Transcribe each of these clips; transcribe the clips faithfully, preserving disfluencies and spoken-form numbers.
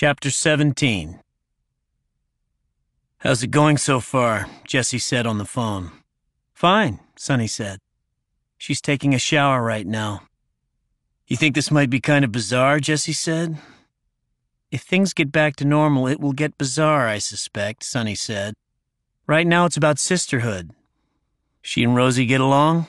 Chapter seventeen. "How's it going so far?" Jesse said on the phone. "Fine," Sonny said. "She's taking a shower right now." "You think this might be kind of bizarre?" Jesse said. "If things get back to normal, it will get bizarre, I suspect," Sonny said. "Right now it's about sisterhood." "She and Rosie get along?"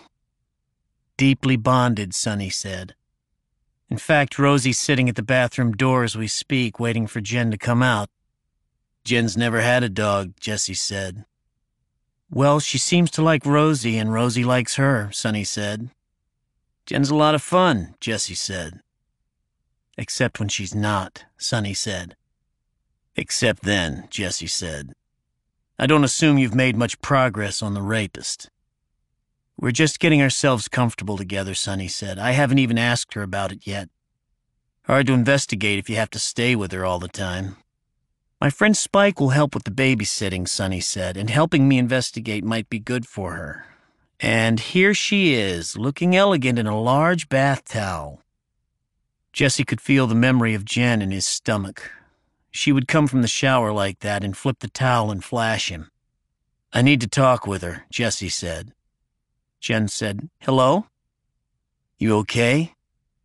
"Deeply bonded," Sonny said. "In fact, Rosie's sitting at the bathroom door as we speak, waiting for Jen to come out." "Jen's never had a dog," Jesse said. "Well, she seems to like Rosie, and Rosie likes her," Sonny said. "Jen's a lot of fun," Jesse said. "Except when she's not," Sonny said. "Except then," Jesse said. "I don't assume you've made much progress on the rapist." "We're just getting ourselves comfortable together," Sonny said. "I haven't even asked her about it yet." "Hard to investigate if you have to stay with her all the time." "My friend Spike will help with the babysitting," Sonny said, "and helping me investigate might be good for her. And here she is, looking elegant in a large bath towel." Jesse could feel the memory of Jen in his stomach. She would come from the shower like that and flip the towel and flash him. "I need to talk with her," Jesse said. Jen said, "Hello? You okay?"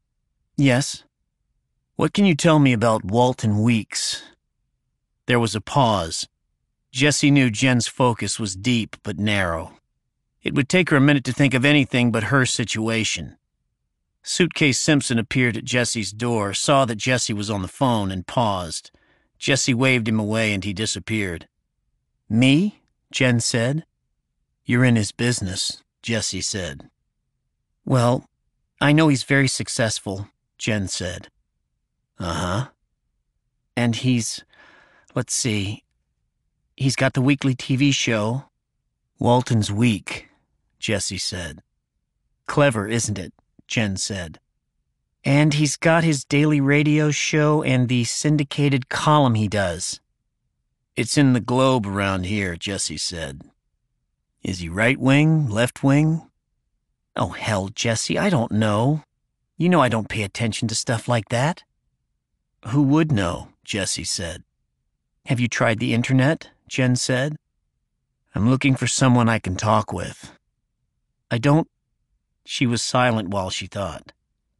"Yes." "What can you tell me about Walton Weeks?" There was a pause. Jesse knew Jen's focus was deep but narrow. It would take her a minute to think of anything but her situation. Suitcase Simpson appeared at Jesse's door, saw that Jesse was on the phone, and paused. Jesse waved him away and he disappeared. "Me?" Jen said. "You're in his business," Jesse said. "Well, I know he's very successful," Jen said. "Uh-huh." "And he's, let's see, he's got the weekly T V show." "Walton's Week," Jesse said. "Clever, isn't it?" Jen said. "And he's got his daily radio show and the syndicated column he does." "It's in the Globe around here," Jesse said. "Is he right-wing, left-wing?" "Oh, hell, Jesse, I don't know. You know I don't pay attention to stuff like that." "Who would know?" Jesse said. "Have you tried the internet?" Jen said. "I'm looking for someone I can talk with." "I don't—" She was silent while she thought.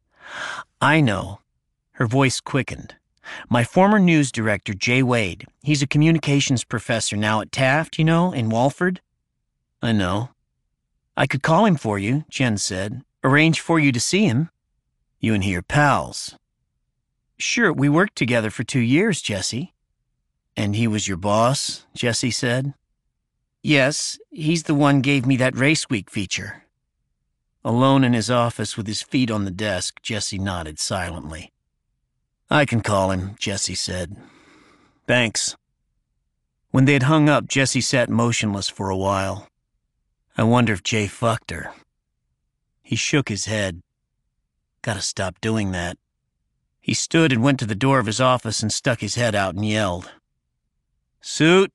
"I know." Her voice quickened. "My former news director, Jay Wade. He's a communications professor now at Taft, you know, in Walford." "I know." "I could call him for you," Jen said. "Arrange for you to see him." "You and he are pals." "Sure, we worked together for two years, Jesse." "And he was your boss?" Jesse said. "Yes, he's the one gave me that Race Week feature." Alone in his office with his feet on the desk, Jesse nodded silently. "I can call him," Jesse said. "Thanks." When they had hung up, Jesse sat motionless for a while. "I wonder if Jay fucked her." He shook his head. "Gotta stop doing that." He stood and went to the door of his office and stuck his head out and yelled. "Suit!"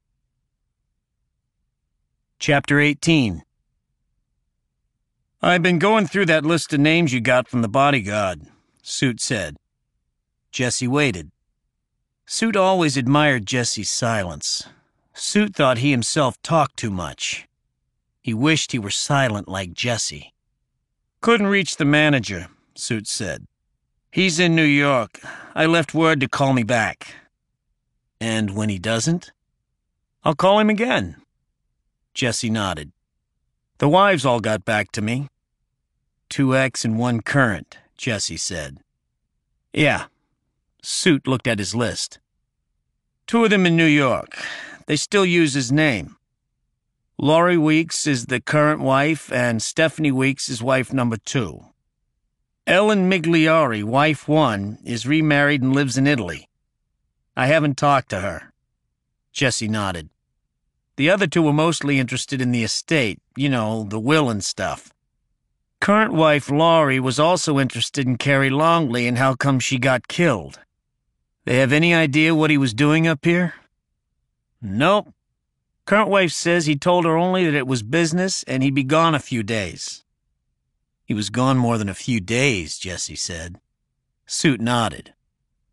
Chapter eighteen. "I've been going through that list of names you got from the bodyguard," Suit said. Jesse waited. Suit always admired Jesse's silence. Suit thought he himself talked too much. He wished he were silent like Jesse. "Couldn't reach the manager," Suit said. "He's in New York. I left word to call me back." "And when he doesn't?" "I'll call him again." Jesse nodded. "The wives all got back to me." Two ex and one current," Jesse said. "Yeah." Suit looked at his list. "Two of them in New York. They still use his name. Laurie Weeks is the current wife, and Stephanie Weeks is wife number two. Ellen Migliori, wife one, is remarried and lives in Italy. I haven't talked to her." Jesse nodded. "The other two were mostly interested in the estate, you know, the will and stuff. Current wife Laurie was also interested in Carrie Longley and how come she got killed. They have any idea what he was doing up here?" "Nope. Current wife says he told her only that it was business and he'd be gone a few days." "He was gone more than a few days," Jesse said. Suit nodded.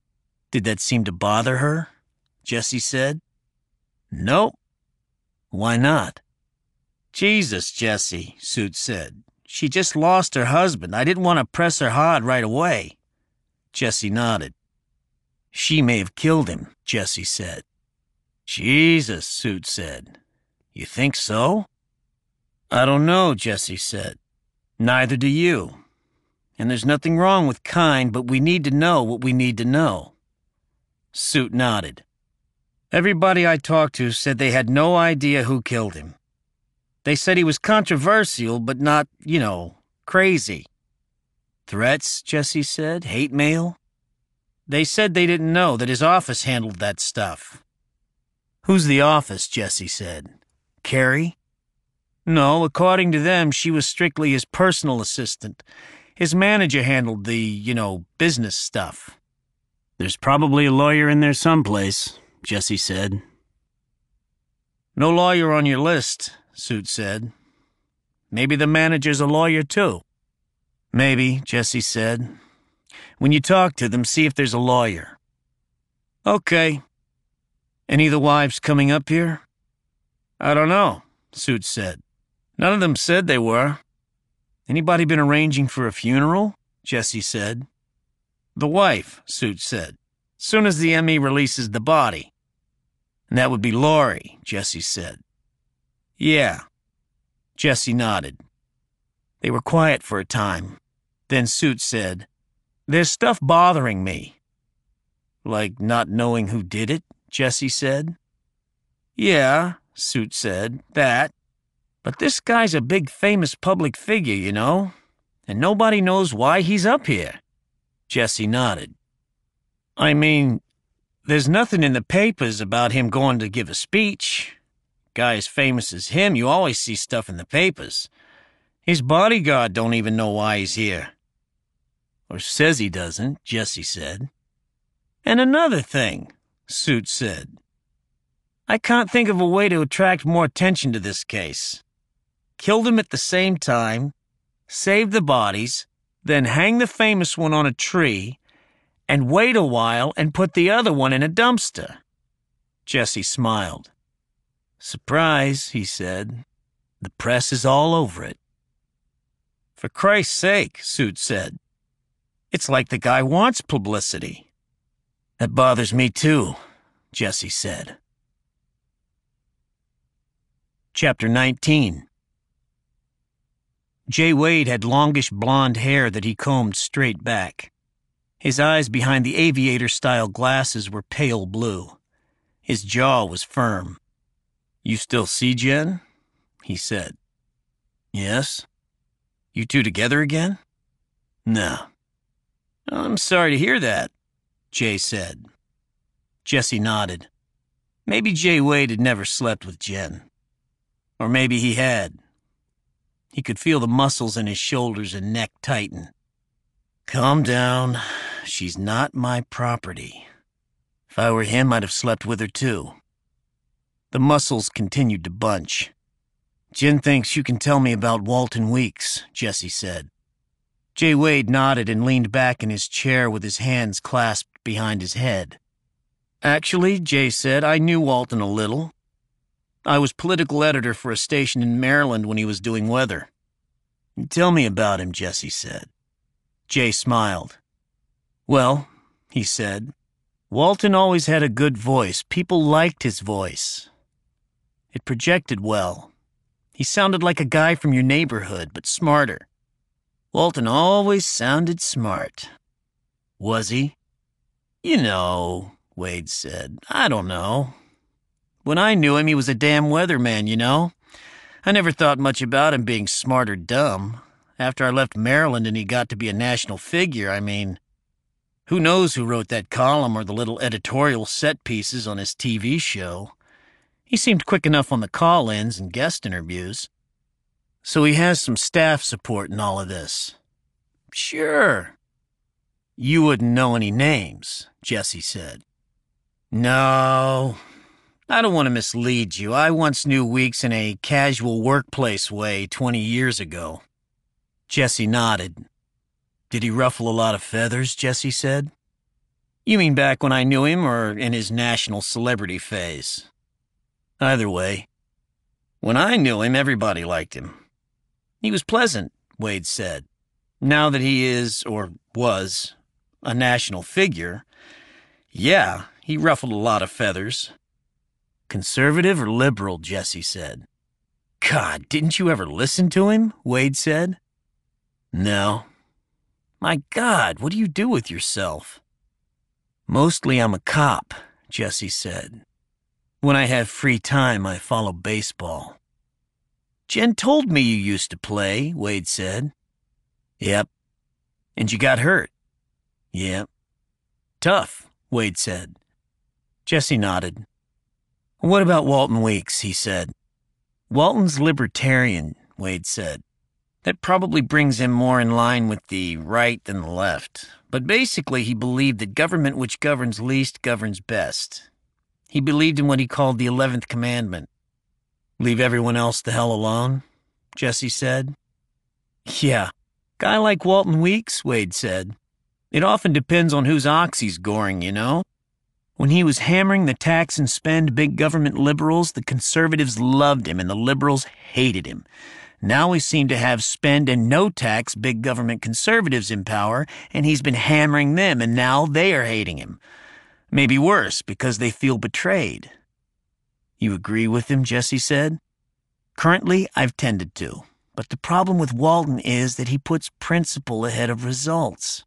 Did that seem to bother her? Jesse said. Nope. Why not? Jesus, Jesse, Suit said. She just lost her husband. I didn't want to press her hard right away. Jesse nodded. She may have killed him, Jesse said. Jesus, Suit said. You think so? I don't know, Jesse said. Neither do you. And there's nothing wrong with kind, but we need to know what we need to know. Suit nodded. Everybody I talked to said they had no idea who killed him. They said he was controversial, but not, you know, crazy. Threats, Jesse said? Hate mail? They said they didn't know, that his office handled that stuff. Who's the office, Jesse said. Carrie? No, according to them, she was strictly his personal assistant. His manager handled the, you know, business stuff. There's probably a lawyer in there someplace, Jesse said. No lawyer on your list, Suit said. Maybe the manager's a lawyer too. Maybe, Jesse said. When you talk to them, see if there's a lawyer. Okay. Any of the wives coming up here? I don't know, Suit said. None of them said they were. Anybody been arranging for a funeral? Jesse said. The wife, Suit said. Soon as the M E releases the body. And that would be Lori, Jesse said. Yeah. Jesse nodded. They were quiet for a time. Then Suit said, There's stuff bothering me. Like not knowing who did it? Jesse said. Yeah, Suit said, that. But this guy's a big famous public figure, you know, and nobody knows why he's up here. Jesse nodded. I mean, there's nothing in the papers about him going to give a speech. Guy as famous as him, you always see stuff in the papers. His bodyguard don't even know why he's here. Or says he doesn't, Jesse said. And another thing, Suit said. I can't think of a way to attract more attention to this case. Killed him at the same time, save the bodies, then hang the famous one on a tree, and wait a while and put the other one in a dumpster. Jesse smiled. Surprise, he said. The press is all over it. For Christ's sake, Suit said. It's like the guy wants publicity. That bothers me too, Jesse said. Chapter nineteen. Jay Wade had longish blonde hair that he combed straight back. His eyes behind the aviator-style glasses were pale blue. His jaw was firm. You still see Jen? He said. Yes. You two together again? No. I'm sorry to hear that, Jay said. Jesse nodded. Maybe Jay Wade had never slept with Jen. Or maybe he had. He could feel the muscles in his shoulders and neck tighten. Calm down. She's not my property. If I were him, I'd have slept with her too. The muscles continued to bunch. Jen thinks you can tell me about Walton Weeks, Jesse said. Jay Wade nodded and leaned back in his chair with his hands clasped behind his head. Actually, Jay said, I knew Walton a little. I was political editor for a station in Maryland when he was doing weather. Tell me about him, Jesse said. Jay smiled. Well, he said, Walton always had a good voice. People liked his voice. It projected well. He sounded like a guy from your neighborhood, but smarter. Walton always sounded smart. Was he? You know, Wade said. I don't know. When I knew him, he was a damn weatherman, you know? I never thought much about him being smart or dumb. After I left Maryland and he got to be a national figure, I mean, who knows who wrote that column or the little editorial set pieces on his T V show? He seemed quick enough on the call-ins and guest interviews. So he has some staff support in all of this. Sure. You wouldn't know any names, Jesse said. No. I don't want to mislead you. I once knew Weeks in a casual workplace way twenty years ago. Jesse nodded. Did he ruffle a lot of feathers, Jesse said. You mean back when I knew him, or in his national celebrity phase? Either way. When I knew him, everybody liked him. He was pleasant, Wade said. Now that he is, or was, a national figure, yeah, he ruffled a lot of feathers. Conservative or liberal, Jesse said. God, didn't you ever listen to him? Wade said. No. My God, what do you do with yourself? Mostly I'm a cop, Jesse said. When I have free time, I follow baseball. Jen told me you used to play, Wade said. Yep. And you got hurt? Yep. Tough, Wade said. Jesse nodded. What about Walton Weeks, he said. Walton's libertarian, Wade said. That probably brings him more in line with the right than the left. But basically he believed that government which governs least governs best. He believed in what he called the eleventh commandment. Leave everyone else the hell alone, Jesse said. Yeah, guy like Walton Weeks, Wade said. It often depends on whose ox he's goring, you know? When he was hammering the tax and spend big government liberals, the conservatives loved him and the liberals hated him. Now we seem to have spend and no tax big government conservatives in power, and he's been hammering them, and now they are hating him. Maybe worse, because they feel betrayed. You agree with him, Jesse said. Currently, I've tended to, but the problem with Walton is that he puts principle ahead of results.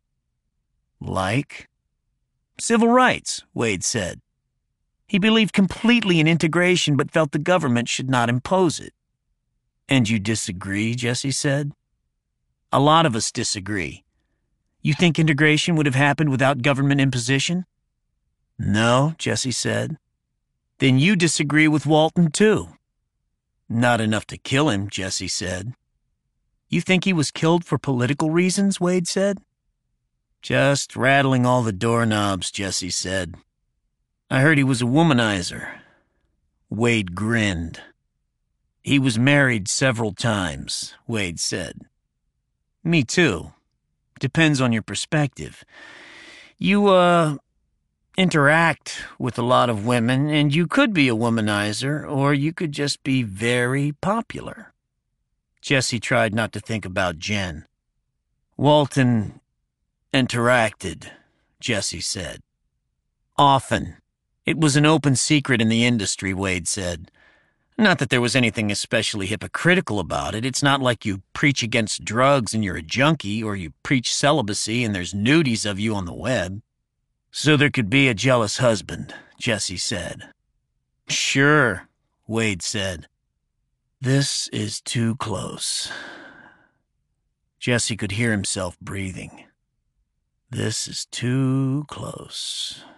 Like? Civil rights, Wade said. He believed completely in integration but felt the government should not impose it. And you disagree, Jesse said. A lot of us disagree. You think integration would have happened without government imposition? No, Jesse said. Then you disagree with Walton, too. Not enough to kill him, Jesse said. You think he was killed for political reasons, Wade said. Just rattling all the doorknobs, Jesse said. I heard he was a womanizer. Wade grinned. He was married several times, Wade said. Me too. Depends on your perspective. You, uh, interact with a lot of women, and you could be a womanizer, or you could just be very popular. Jesse tried not to think about Jen. Walton interacted, Jesse said. Often. It was an open secret in the industry, Wade said. Not that there was anything especially hypocritical about it. It's not like you preach against drugs and you're a junkie, or you preach celibacy and there's nudies of you on the web. So there could be a jealous husband, Jesse said. Sure, Wade said. This is too close. Jesse could hear himself breathing. This is too close.